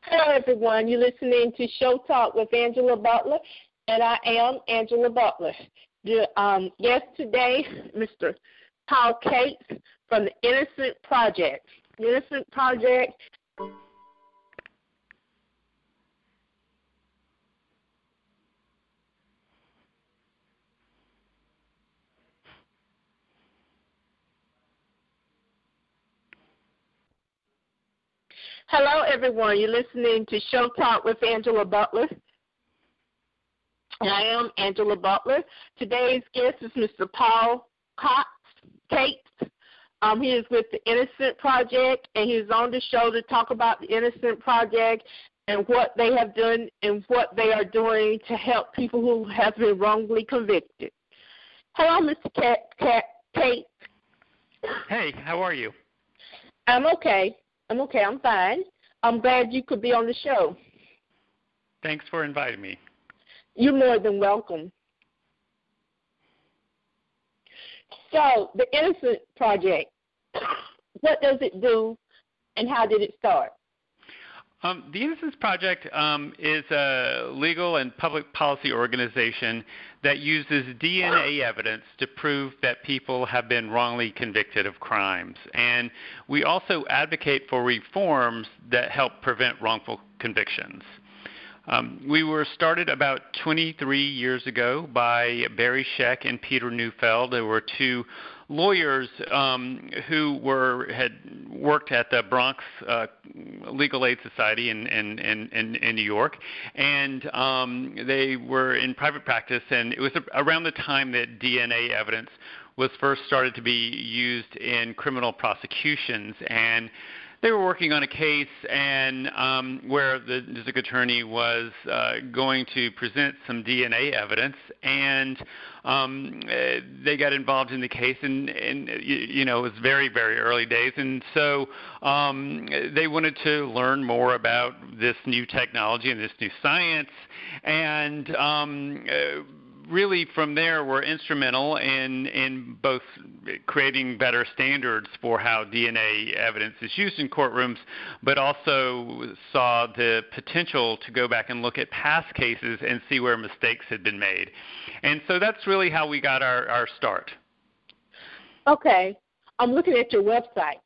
Hello, everyone. You're listening to Show Talk with Angela Butler, and I am Angela Butler. The guest today, Mr. Paul Cates from the Innocent Project. The Innocent Project. Hello, everyone. You're listening to Show Talk with Angela Butler. And I am Angela Butler. Today's guest is Mr. Paul Cates. He is with the Innocent Project, and he's on the show to talk about the Innocent Project and what they have done and what they are doing to help people who have been wrongly convicted. Hello, Mr. Cates. Hey, how are you? I'm okay. I'm fine. I'm glad you could be on the show. Thanks for inviting me. You're more than welcome. So, the Innocent Project, what does it do and how did it start? The Innocence Project is a legal and public policy organization that uses DNA evidence to prove that people have been wrongly convicted of crimes. And we also advocate for reforms that help prevent wrongful convictions. We were started about 23 years ago by Barry Scheck and Peter Neufeld. There were two lawyers who had worked at the Bronx Legal Aid Society in New York, and they were in private practice, and it was around the time that DNA evidence was first started to be used in criminal prosecutions, and they were working on a case and where the district attorney was going to present some DNA evidence, and they got involved in the case, and it was very, very early days, and so they wanted to learn more about this new technology and this new science, and really from there were instrumental in both creating better standards for how DNA evidence is used in courtrooms, but also saw the potential to go back and look at past cases and see where mistakes had been made. And so that's really how we got our start. Okay. I'm looking at your website,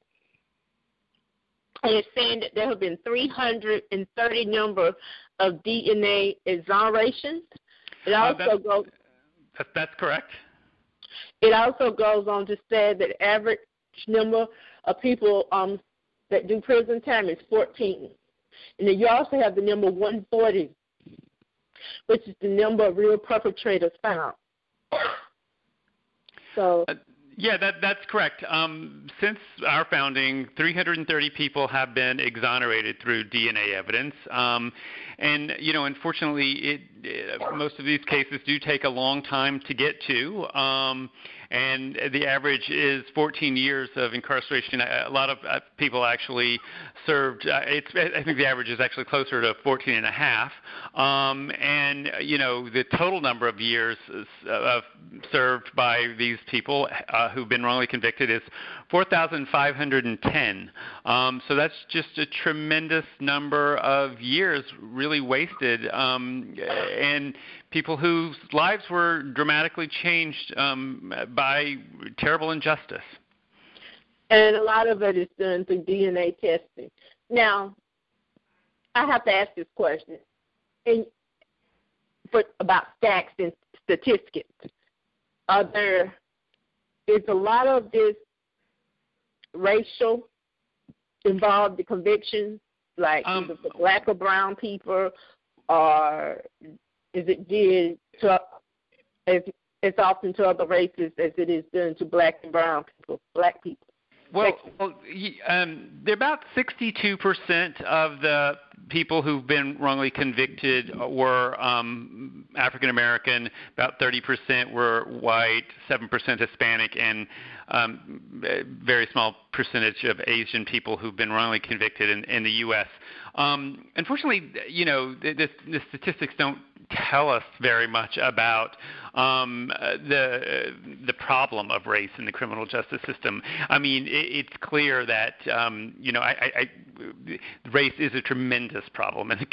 and it's saying that there have been 330 number of DNA exonerations. It also that's correct. It also goes on to say that the average number of people that do prison time is 14. And then you also have the number 140, which is the number of real perpetrators found. So. Yeah, that's correct. Since our founding, 330 people have been exonerated through DNA evidence. And, unfortunately, most of these cases do take a long time to get to. And the average is 14 years of incarceration. A lot of people actually served, I think the average is actually closer to 14 and a half. And, the total number of years served by these people who've been wrongly convicted is 4,510. So that's just a tremendous number of years really wasted, and people whose lives were dramatically changed by terrible injustice. And a lot of it is done through DNA testing. Now, I have to ask this question about stats and statistics. Is a lot of this racial involved, the convictions, like either for black or brown people, or is it did to as often to other races as it is done to black and brown people, black people? Well, about 62% of the people who've been wrongly convicted were African American, about 30% were white, 7% Hispanic, and a very small percentage of Asian people who've been wrongly convicted in the U.S. Unfortunately, the statistics don't tell us very much about the problem of race in the criminal justice system. I mean, it's clear that race is a tremendous problem in the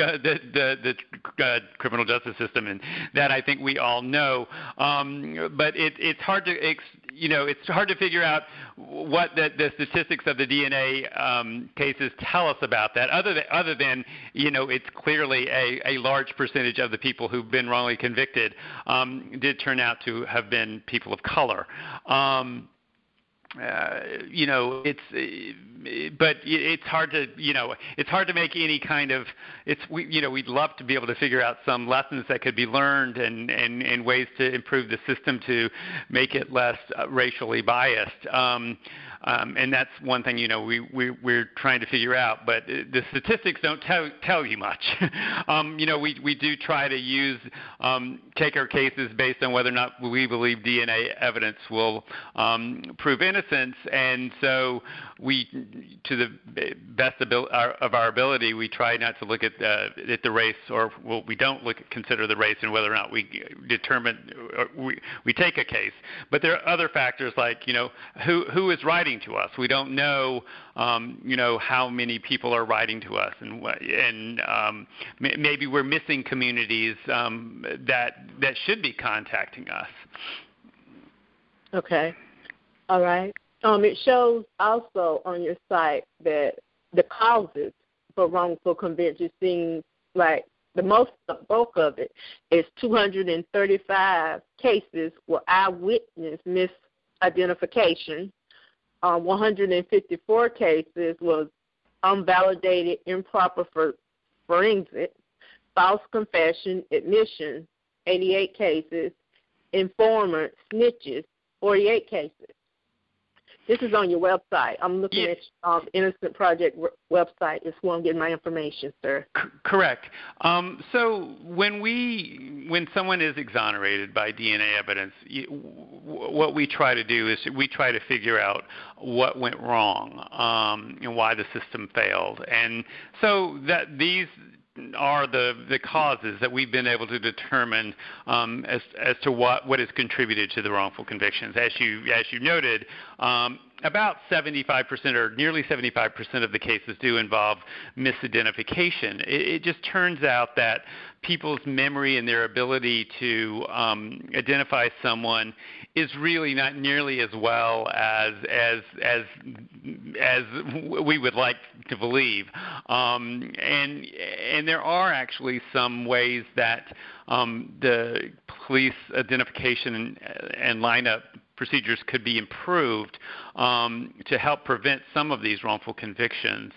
criminal justice system, and that I think we all know. But it's hard to it's hard to figure out what the statistics of the DNA cases tell us about that, other than it's clearly a large percentage of the people who've been wrongly convicted did turn out to have been people of color. But it's hard to it's hard to make any kind of we'd love to be able to figure out some lessons that could be learned and ways to improve the system to make it less racially biased. And that's one thing we're trying to figure out, but the statistics don't tell you much. We do try to take our cases based on whether or not we believe DNA evidence will prove innocence, and so we, to the best of our ability, we try not to look at the race, we don't consider the race and whether or not we determine we take a case. But there are other factors like who is writing to us. We don't know how many people are writing to us, and maybe we're missing communities that should be contacting us. Okay. All right. It shows also on your site that the causes for wrongful conviction seems like the bulk of it is 235 cases with eyewitness misidentification. 154 cases was unvalidated improper forensic, false confession, admission, 88 cases, informant, snitches, 48 cases. This is on your website. I'm looking at the Innocent Project website. It's where I'm getting my information, sir. Correct. So when someone is exonerated by DNA evidence, what we try to do is we try to figure out what went wrong and why the system failed. And so that these are the causes that we've been able to determine as to what has contributed to the wrongful convictions. As you noted, about 75% or nearly 75% of the cases do involve misidentification. It just turns out that people's memory and their ability to identify someone is really not nearly as well as we would like to believe. And there are actually some ways that the police identification and lineup procedures could be improved to help prevent some of these wrongful convictions.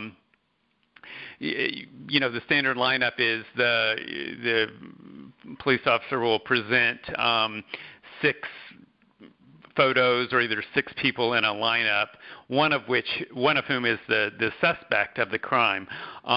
The standard lineup is the police officer will present 6 photos or either 6 people in a lineup, one of whom is the suspect of the crime.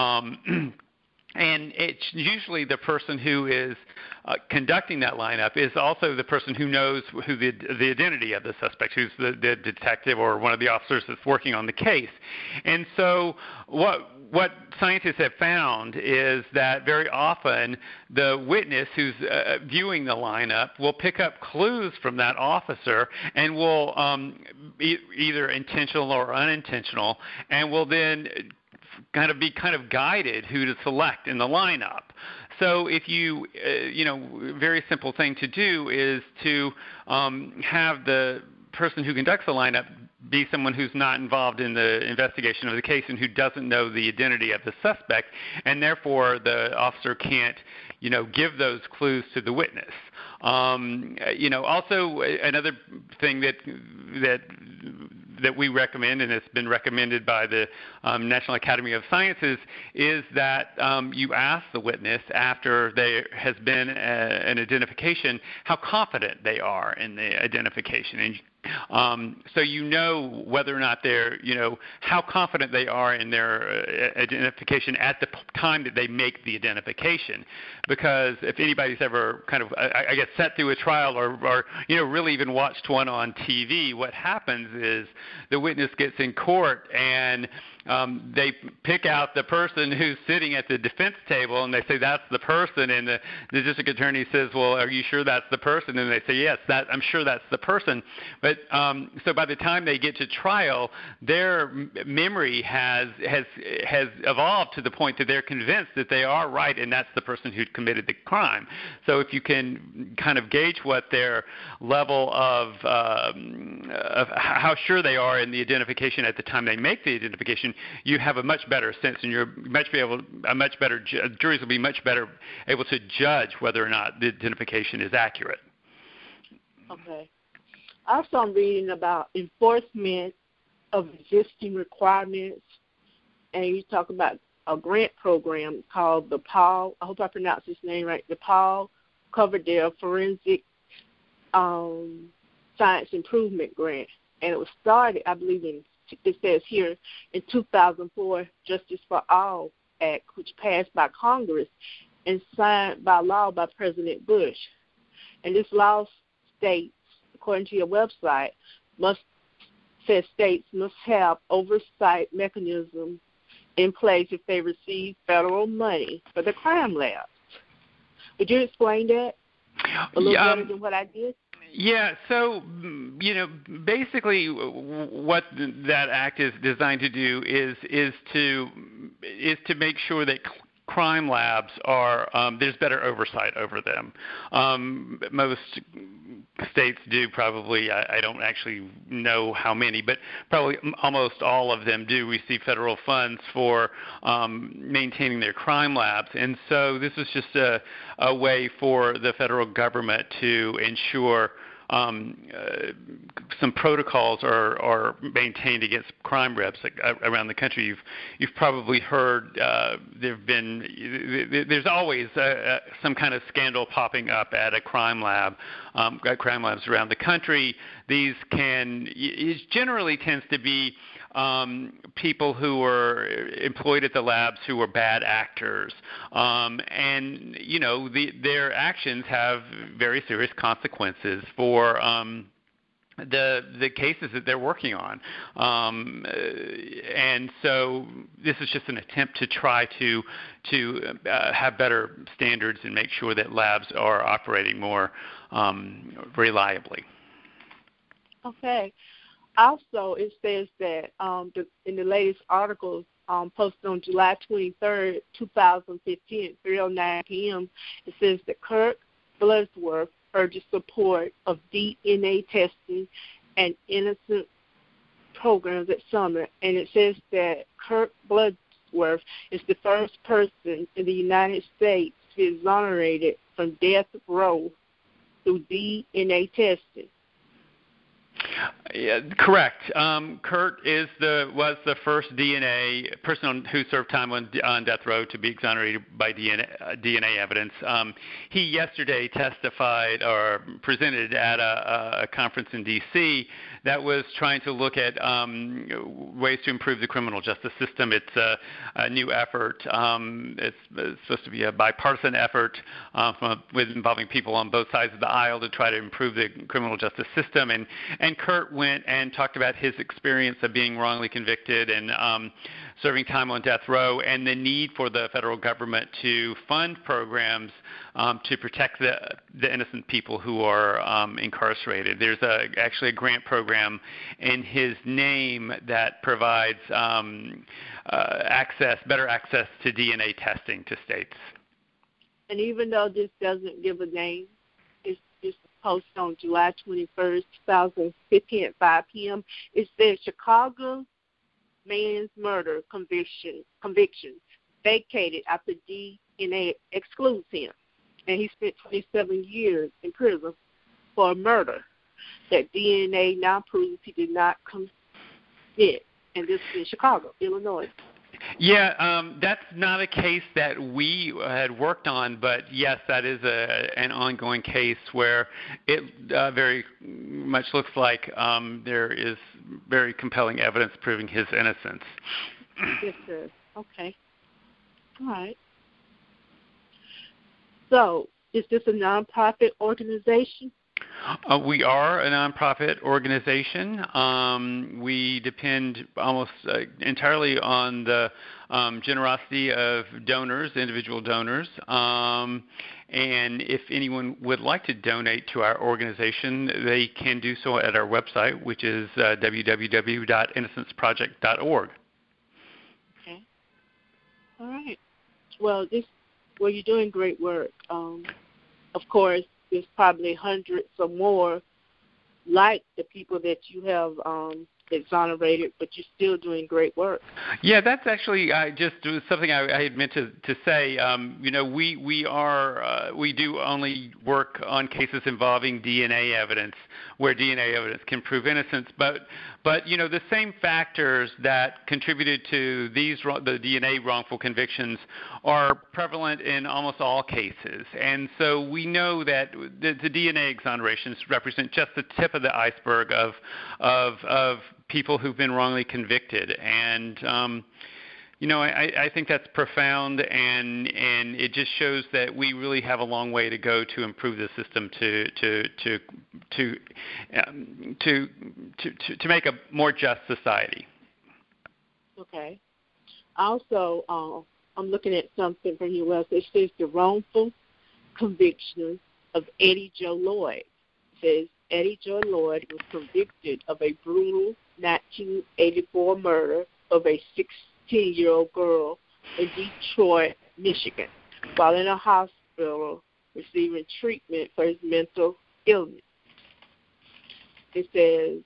And it's usually the person who is conducting that lineup is also the person who knows who the identity of the suspect, who's the detective or one of the officers that's working on the case. And so what scientists have found is that very often the witness who's viewing the lineup will pick up clues from that officer and will either intentional or unintentional, and will then be guided who to select in the lineup. So if very simple thing to do is to have the person who conducts the lineup be someone who's not involved in the investigation of the case and who doesn't know the identity of the suspect, and therefore the officer can't, give those clues to the witness. Also another thing that we recommend, and it's been recommended by the National Academy of Sciences, is that you ask the witness after there has been an identification how confident they are in the identification. And So you know whether or not they're, how confident they are in their identification at the time that they make the identification. Because if anybody's ever kind of, I guess, sat through a trial or really even watched one on TV, what happens is the witness gets in court and they pick out the person who's sitting at the defense table, and they say that's the person, and the district attorney says, well, are you sure that's the person? And they say, yes, I'm sure that's the person. But so by the time they get to trial, their memory has evolved to the point that they're convinced that they are right, and that's the person who committed the crime. So if you can kind of gauge what their level of how sure they are in the identification at the time they make the identification, you have a much better sense, and juries will be much better able to judge whether or not the identification is accurate. Okay. Also, I'm reading about enforcement of existing requirements, and you talk about a grant program called the Paul, I hope I pronounced his name right, the Paul Coverdale Forensic Science Improvement Grant. And it was started, I believe, it says here, in 2004, Justice for All Act, which passed by Congress and signed by law by President Bush. And this law states, according to your website, states must have oversight mechanisms in place if they receive federal money for the crime labs. Would you explain that a little better than what I did? Yeah, so, basically what that act is designed to do is to make sure that crime labs are, there's better oversight over them. Most states do probably, I don't actually know how many, but probably almost all of them do receive federal funds for maintaining their crime labs. And so this is just a way for the federal government to ensure some protocols are maintained against crime reps around the country. You've probably heard there's always some kind of scandal popping up at a crime lab, at crime labs around the country. It generally tends to be people who were employed at the labs who were bad actors, and their actions have very serious consequences for the cases that they're working on, and so this is just an attempt to try to have better standards and make sure that labs are operating more reliably. Okay. Also, it says that in the latest articles posted on July 23rd, 2015 at 3:09 p.m., it says that Kirk Bloodsworth urges support of DNA testing and innocent programs at Summit. And it says that Kirk Bloodsworth is the first person in the United States to be exonerated from death row through DNA testing. Yeah, correct. Kurt was the first person who served time on death row to be exonerated by DNA evidence. He yesterday testified or presented at a conference in D.C. that was trying to look at ways to improve the criminal justice system. It's a new effort. It's supposed to be a bipartisan effort with involving people on both sides of the aisle to try to improve the criminal justice system. And Kurt went and talked about his experience of being wrongly convicted and serving time on death row, and the need for the federal government to fund programs to protect the innocent people who are incarcerated. There's actually a grant program in his name that provides better access to DNA testing to states. And even though this doesn't give a name, it's posted on July 21st, 2015 at 5 p.m. It says Chicago man's murder conviction vacated after DNA excludes him. And he spent 27 years in prison for a murder that DNA now proves he did not commit. And this is in Chicago, Illinois. That's not a case that we had worked on, but yes, that is an ongoing case where it very much looks like there is very compelling evidence proving his innocence. Yes, sir. Okay. All right. So, is this a nonprofit organization? We are a nonprofit organization. We depend almost entirely on the generosity of donors, individual donors. And if anyone would like to donate to our organization, they can do so at our website, which is www.innocenceproject.org. Okay. All right. Well, you're doing great work. Of course, there's probably hundreds or more like the people that you have exonerated, but you're still doing great work. Yeah, that's actually just something I had meant to say. We do only work on cases involving DNA evidence, where DNA evidence can prove innocence. But the same factors that contributed to the DNA wrongful convictions are prevalent in almost all cases. And so we know that the DNA exonerations represent just the tip of the iceberg of people who've been wrongly convicted. And I think that's profound, and it just shows that we really have a long way to go to improve the system to make a more just society. Okay. Also, I'm looking at something from your website. It says the wrongful conviction of Eddie Joe Lloyd. It says Eddie Joe Lloyd was convicted of a brutal 1984 murder of a 16-year-old girl in Detroit, Michigan, while in a hospital receiving treatment for his mental illness. It says,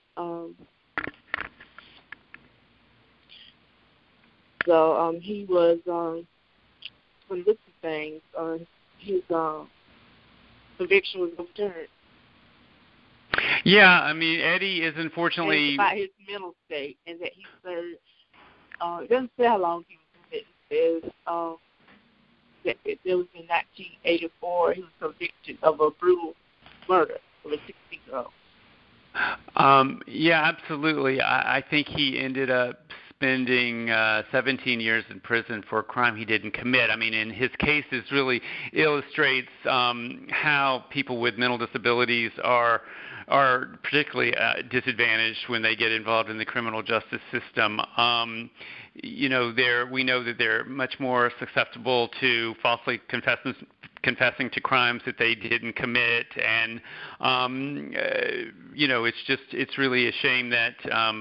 he was, from looking at things, his conviction was overturned. Yeah, I mean, Eddie is unfortunately... It's about his mental state, and that he served, it doesn't say how long he was convicted. It says that it was in 1984, he was convicted of a brutal murder of a 16-year-old. Yeah, absolutely. I think he ended up spending 17 years in prison for a crime he didn't commit. I mean, in his case, this really illustrates how people with mental disabilities are particularly disadvantaged when they get involved in the criminal justice system. We know that they're much more susceptible to falsely confessing to crimes that they didn't commit, and it's really a shame that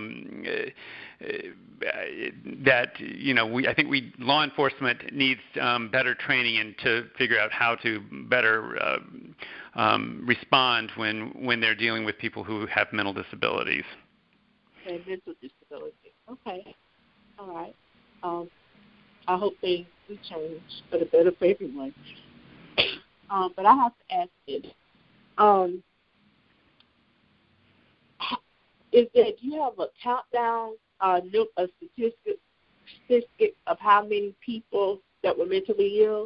I think law enforcement needs better training and to figure out how to better respond when they're dealing with people who have mental disabilities. Okay, mental disability. Okay, all right. I hope things do change for the better for everyone. But I have to ask this. Do you have a countdown, a statistic of how many people that were mentally ill?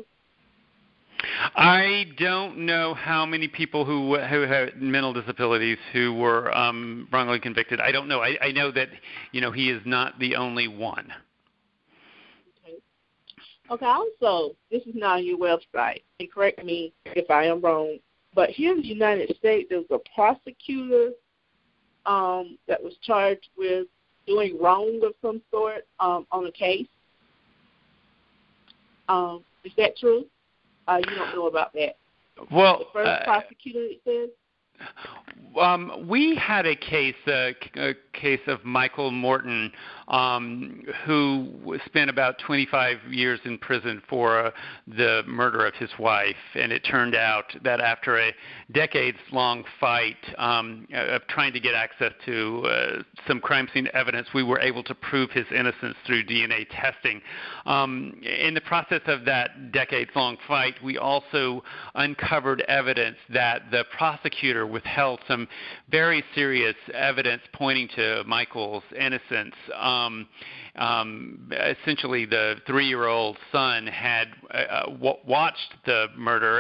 I don't know how many people who had mental disabilities who were wrongly convicted. I don't know. I know that he is not the only one. Okay, also, this is not on your website, and correct me if I am wrong, but here in the United States, there was a prosecutor that was charged with doing wrong of some sort on a case. Is that true? You don't know about that? Well, the first prosecutor, it says? We had a case of Michael Morton, who spent about 25 years in prison for the murder of his wife, and it turned out that after a decades-long fight of trying to get access to some crime scene evidence, we were able to prove his innocence through DNA testing. In the process of that decades-long fight, we also uncovered evidence that the prosecutor withheld some very serious evidence pointing to Michael's innocence. essentially the 3-year-old son had watched the murder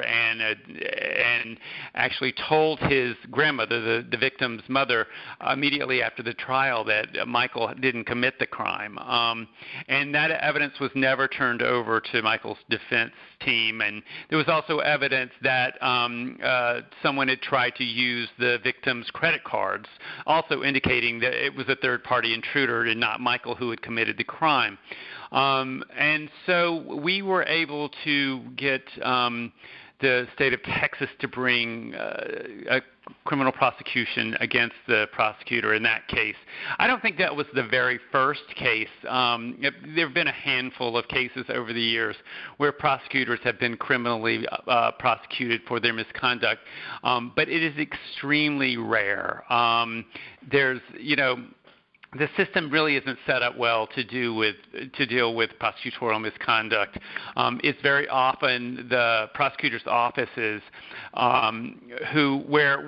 and actually told his grandmother, the victim's mother, immediately after the trial that Michael didn't commit the crime. And that evidence was never turned over to Michael's defense team. And there was also evidence that someone had tried to use the victim's credit cards, also indicating that it was a third-party intruder and not Michael who had committed the crime. And so we were able to get the state of Texas to bring a criminal prosecution against the prosecutor in that case. I don't think that was the very first case. There have been a handful of cases over the years where prosecutors have been criminally prosecuted for their misconduct, but it is extremely rare. There's, the system really isn't set up well to deal with prosecutorial misconduct. It's very often the prosecutor's offices where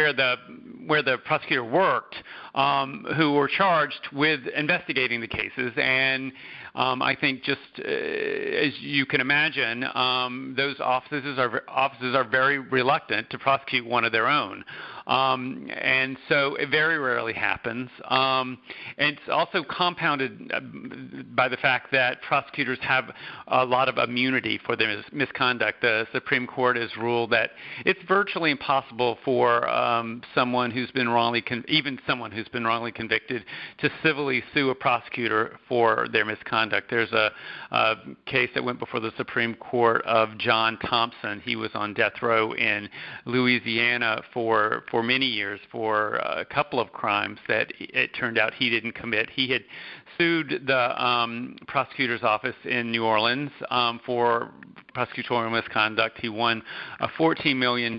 the prosecutor worked who were charged with investigating the cases. And I think just as you can imagine, those offices are very reluctant to prosecute one of their own. And so it very rarely happens. And it's also compounded by the fact that prosecutors have a lot of immunity for their misconduct. The Supreme Court has ruled that it's virtually impossible for someone who's been wrongly convicted to civilly sue a prosecutor for their misconduct. There's a case that went before the Supreme Court of John Thompson. He was on death row in Louisiana for many years for a couple of crimes that it turned out he didn't commit. He had sued the prosecutor's office in New Orleans for prosecutorial misconduct. He won a $14 million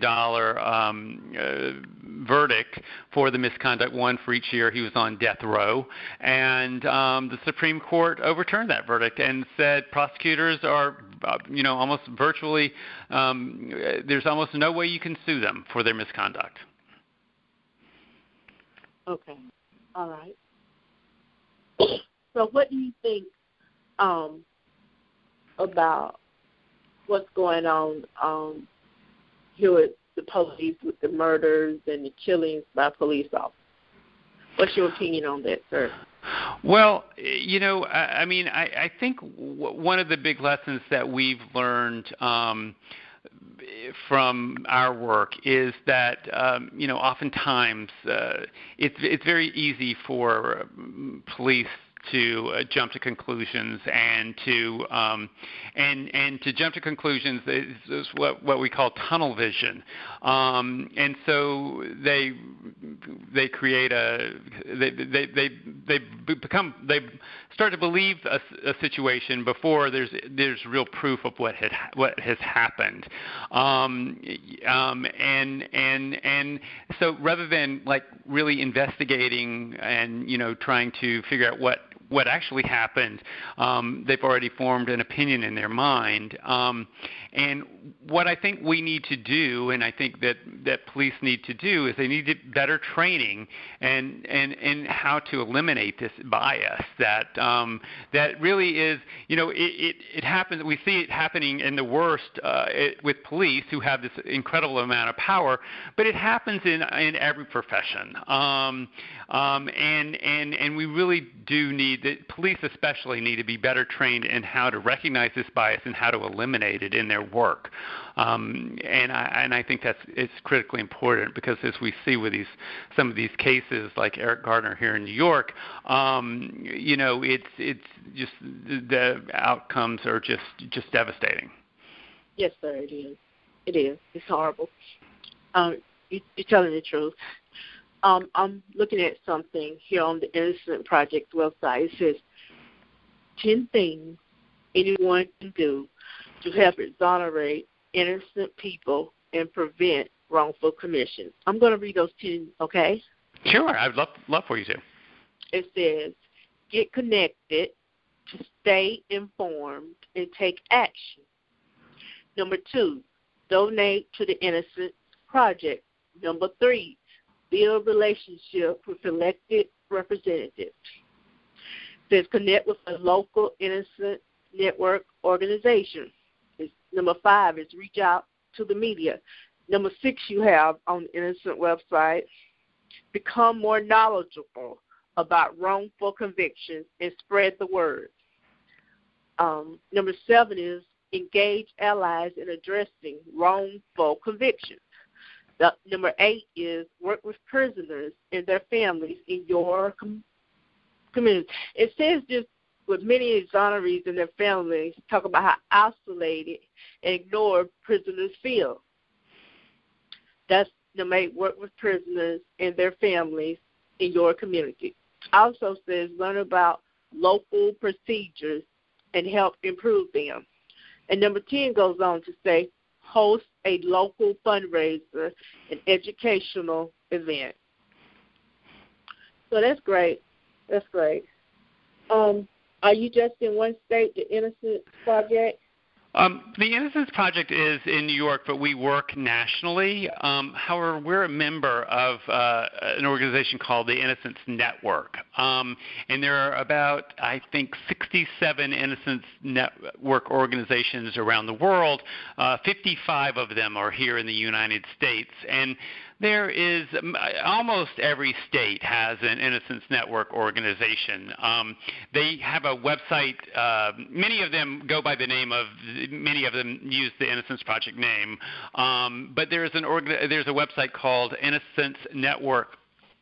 verdict for the misconduct, one for each year he was on death row. And the Supreme Court overturned that verdict and said prosecutors are, almost virtually, there's almost no way you can sue them for their misconduct. Okay. All right. So what do you think about what's going on here with the police, with the murders and the killings by police officers? What's your opinion on that, sir? Well, I think one of the big lessons that we've learned from our work is that oftentimes it's very easy for police to jump to conclusions and to jump to conclusions is what we call tunnel vision, and so they create they start to believe a situation before there's real proof of what has happened, and so rather than really investigating and trying to figure out what actually happened, they've already formed an opinion in their mind. And what I think we need to do, and I think that police need to do, is they need to better training and how to eliminate this bias that really is, it happens. We see it happening in the worst with police who have this incredible amount of power, but it happens in every profession. And we really do need, the police especially need to be better trained in how to recognize this bias and how to eliminate it in their work. And I think it's critically important because as we see with some of these cases like Eric Gardner here in New York, it's just the outcomes are just devastating. Yes, sir, it is. It is. It's horrible. You're telling the truth. I'm looking at something here on the Innocent Project website. It says 10 things anyone can do to help exonerate innocent people and prevent wrongful commission. I'm going to read those 10, okay? Sure. I'd love for you to. It says, get connected, to stay informed, and take action. Number 2, donate to the Innocent Project. Number 3, build relationship with elected representatives. Says connect with a local innocent network organization. Number 5 is reach out to the media. Number 6 you have on the Innocent website, become more knowledgeable about wrongful convictions and spread the word. Number 7 is engage allies in addressing wrongful convictions. Number 8 is work with prisoners and their families in your community. It says just with many exonerees and their families, talk about how isolated and ignored prisoners feel. That's number 8, work with prisoners and their families in your community. Also says learn about local procedures and help improve them. And number 10 goes on to say host a local fundraiser and educational event. So that's great. That's great. Are you just in one state, the Innocence Project? The Innocence Project is in New York, but we work nationally. However, we're a member of an organization called the Innocence Network. And there are about, I think, 67 Innocence Network organizations around the world. 55 of them are here in the United States. And there is almost every state has an Innocence Network organization. They have a website. Many of them go by the name of. Many of them use the Innocence Project name. But there's a website called InnocenceNetwork.org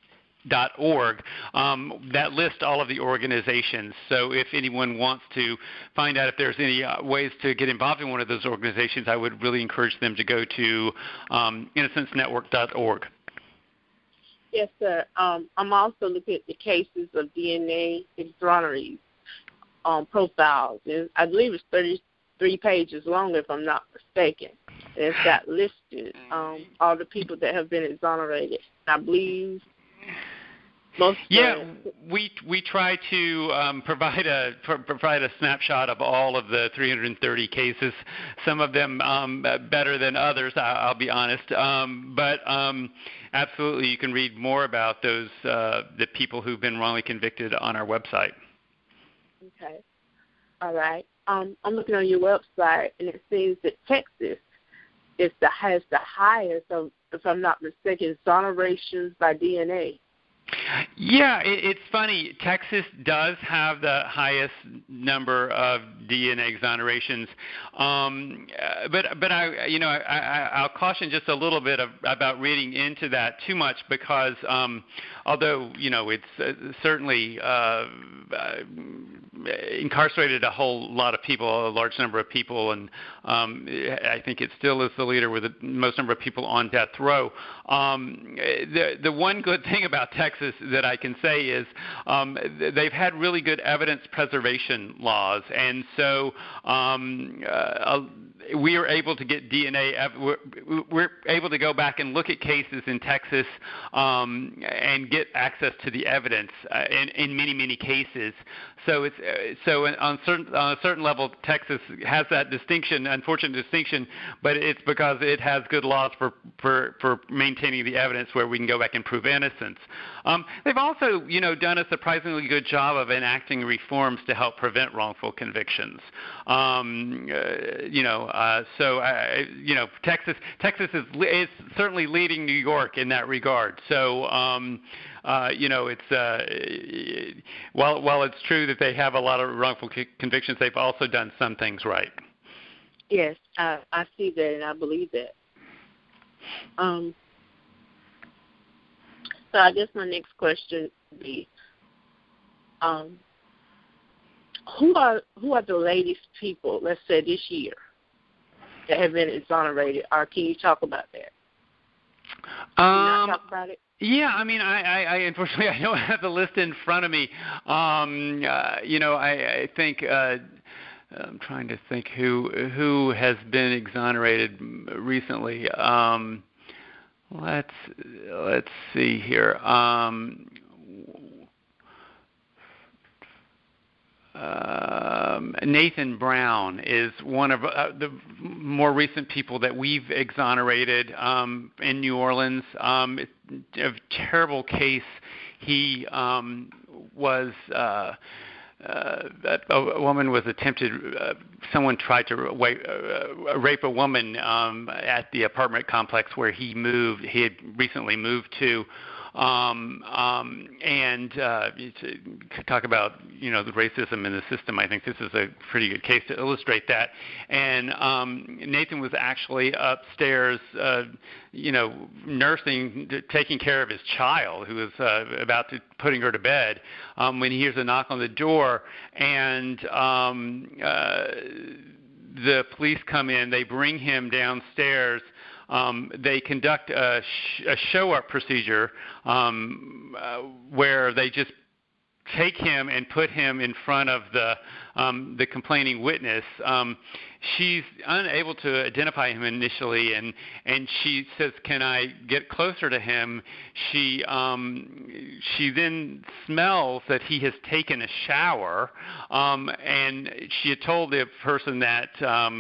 that lists all of the organizations. So if anyone wants to find out if there's any ways to get involved in one of those organizations, I would really encourage them to go to InnocenceNetwork.org. Yes, sir. I'm also looking at the cases of DNA exonerees profiles. And I believe it's 33 pages long, if I'm not mistaken. And it's got listed all the people that have been exonerated. I believe we try to provide a snapshot of all of the 330 cases. Some of them better than others, I'll be honest. But absolutely, you can read more about those the people who've been wrongly convicted on our website. Okay, all right. I'm looking on your website, and it seems that Texas has the highest, if I'm not mistaken, exonerations by DNA. Yeah, it's funny. Texas does have the highest number of DNA exonerations, but I'll caution just a little bit about reading into that too much because although it's certainly incarcerated a whole lot of people, a large number of people, and I think it still is the leader with the most number of people on death row. The one good thing about Texas that I can say is they've had really good evidence preservation laws, and so we are able to get DNA. We're able to go back and look at cases in Texas and get access to the evidence in many cases. So on a certain level, Texas has that distinction, unfortunate distinction, but it's because it has good laws for maintaining the evidence where we can go back and prove innocence. They've also, done a surprisingly good job of enacting reforms to help prevent wrongful convictions. Texas is certainly leading New York in that regard. So, it's while it's true that they have a lot of wrongful convictions, they've also done some things right. Yes, I see that, and I believe that. So I guess my next question would be, who are the latest people, let's say this year, that have been exonerated? Or can you talk about that? Can you talk about it? Yeah, I mean, I unfortunately I don't have the list in front of me. I think I'm trying to think who has been exonerated recently. Let's see here. Nathan Brown is one of the more recent people that we've exonerated in New Orleans. It's a terrible case. He was that a woman was attempted. Someone tried to rape a woman at the apartment complex where he moved. He had recently moved to. And to talk about, the racism in the system, I think this is a pretty good case to illustrate that. And Nathan was actually upstairs, nursing, taking care of his child, who was about to putting her to bed, when he hears a knock on the door, and the police come in. They bring him downstairs. They conduct a show-up procedure where they just take him and put him in front of the complaining witness. She's unable to identify him initially, and she says, "Can I get closer to him?" She then smells that he has taken a shower, and she had told the person that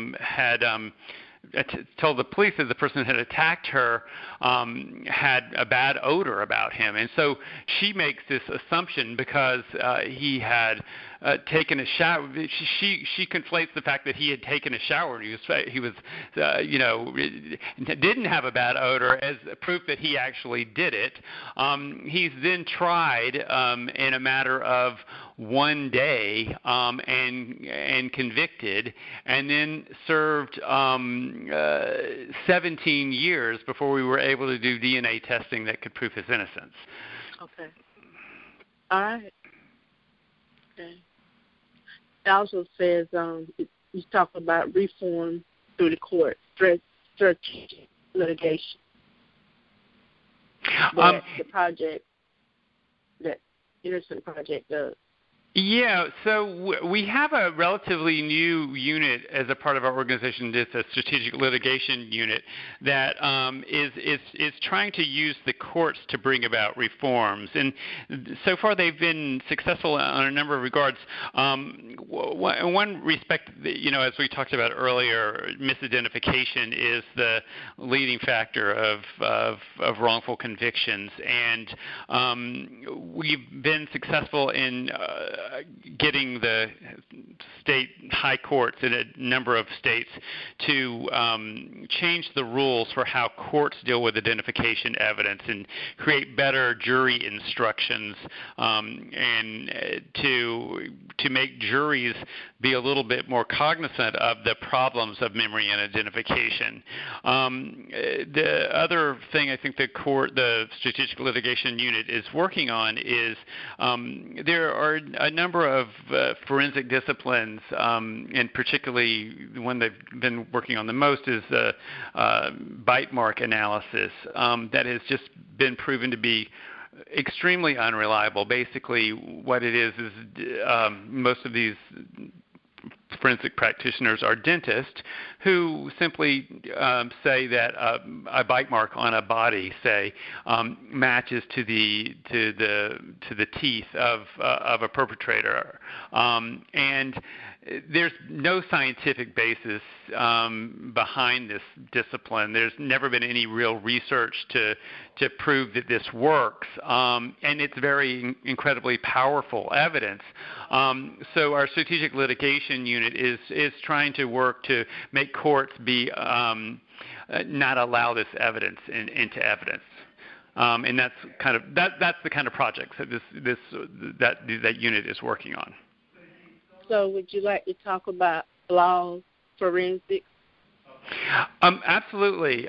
told the police that the person that had attacked her had a bad odor about him. And so she makes this assumption because he had taken a shower. She conflates the fact that he had taken a shower and he was didn't have a bad odor as proof that he actually did it. He's then tried in a matter of one day and convicted, and then served 17 years before we were able to do DNA testing that could prove his innocence. Okay. All right. Okay. It also says you talk about reform through the court, strategic litigation. The project, that Innocent Project does. Yeah, so we have a relatively new unit as a part of our organization. It's a strategic litigation unit that is trying to use the courts to bring about reforms. And so far they've been successful on a number of regards. In one respect, as we talked about earlier, misidentification is the leading factor of wrongful convictions. And we've been successful in getting the state high courts in a number of states to change the rules for how courts deal with identification evidence and create better jury instructions, and to make juries be a little bit more cognizant of the problems of memory and identification. The other thing I think the Strategic Litigation Unit is working on is there are a number of forensic disciplines, and particularly the one they've been working on the most is bite mark analysis, that has just been proven to be extremely unreliable. Basically, what it is most of these forensic practitioners are dentists who simply say that a bite mark on a body, say, matches to the teeth of a perpetrator, and there's no scientific basis behind this discipline. There's never been any real research to prove that this works, and it's very incredibly powerful evidence. So our Strategic Litigation Unit is trying to work to make courts be not allow this evidence into evidence. And that's the kind of projects that unit is working on. So would you like to talk about flawed forensics? Absolutely.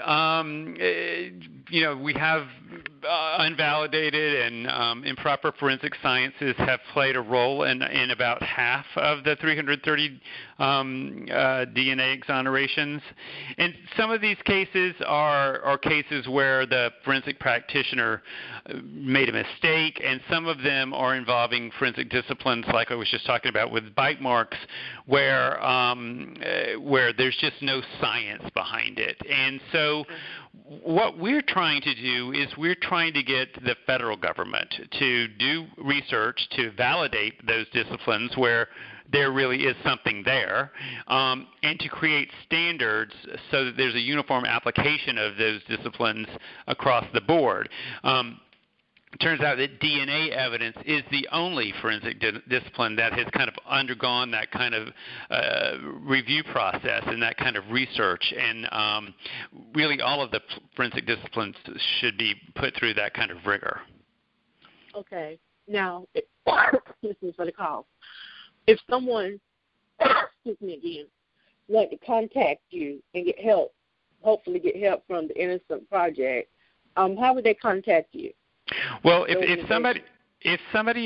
We have unvalidated and improper forensic sciences have played a role in about half of the 330 DNA exonerations. And some of these cases are cases where the forensic practitioner made a mistake, and some of them are involving forensic disciplines like I was just talking about with bite marks, where there's just no science behind it. And so what we're trying to do is we're trying to get the federal government to do research to validate those disciplines where there really is something there, and to create standards so that there's a uniform application of those disciplines across the board. turns out that DNA evidence is the only forensic discipline that has kind of undergone that kind of review process and that kind of research. And really all of the forensic disciplines should be put through that kind of rigor. Okay. Now, excuse me for the call. If someone, excuse me again, like to contact you and get help, hopefully get help from the Innocence Project, how would they contact you? Well, if somebody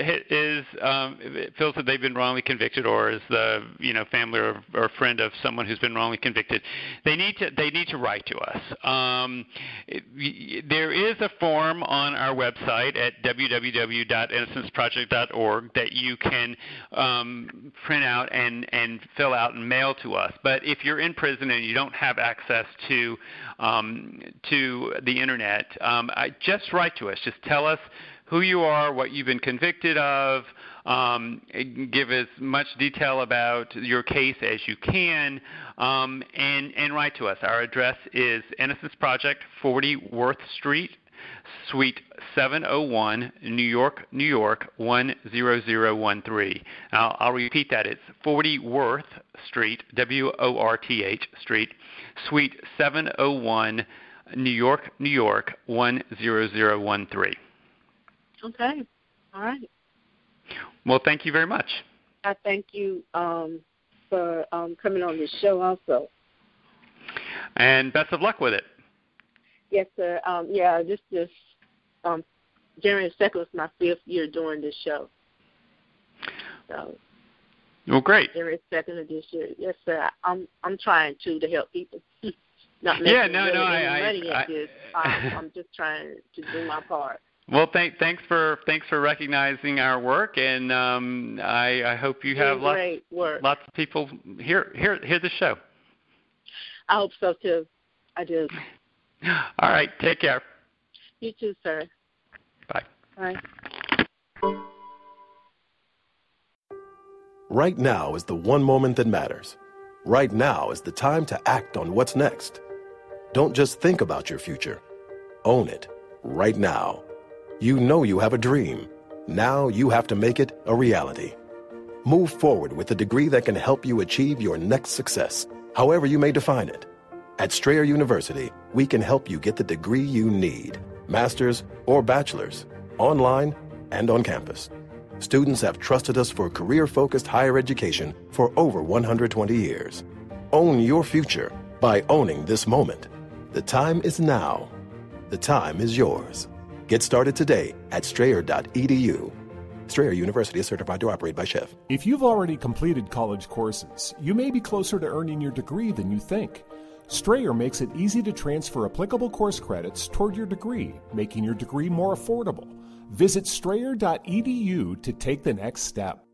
feels that they've been wrongly convicted, or is the family or friend of someone who's been wrongly convicted, they need to write to us. There is a form on our website at www.innocenceproject.org that you can print out and fill out and mail to us. But if you're in prison and you don't have access to the internet, just write to us. Just tell us who you are, what you've been convicted of, give as much detail about your case as you can, and write to us. Our address is Innocence Project, 40 Worth Street, Suite 701, New York, 10013. I'll repeat that. It's 40 Worth Street, WORTH Street, Suite 701, New York, 10013. Okay. All right. Well, thank you very much. I thank you for coming on this show also. And best of luck with it. Yes, sir. This January 2nd was my 5th year doing this show. So. Well, great. January 2nd of this year. Yes, sir. I'm trying to help people. Not making money at this. I'm just trying to do my part. Well, thanks for recognizing our work, and I hope you have lots of people hear the show. I hope so too. I do. All right, take care. You too, sir. Bye. Bye. Right now is the one moment that matters. Right now is the time to act on what's next. Don't just think about your future. Own it. Right now. You know you have a dream. Now you have to make it a reality. Move forward with a degree that can help you achieve your next success, however you may define it. At Strayer University, we can help you get the degree you need, master's or bachelor's, online and on campus. Students have trusted us for career-focused higher education for over 120 years. Own your future by owning this moment. The time is now. The time is yours. Get started today at strayer.edu. Strayer University is certified to operate by SCHEV. If you've already completed college courses, you may be closer to earning your degree than you think. Strayer makes it easy to transfer applicable course credits toward your degree, making your degree more affordable. Visit strayer.edu to take the next step.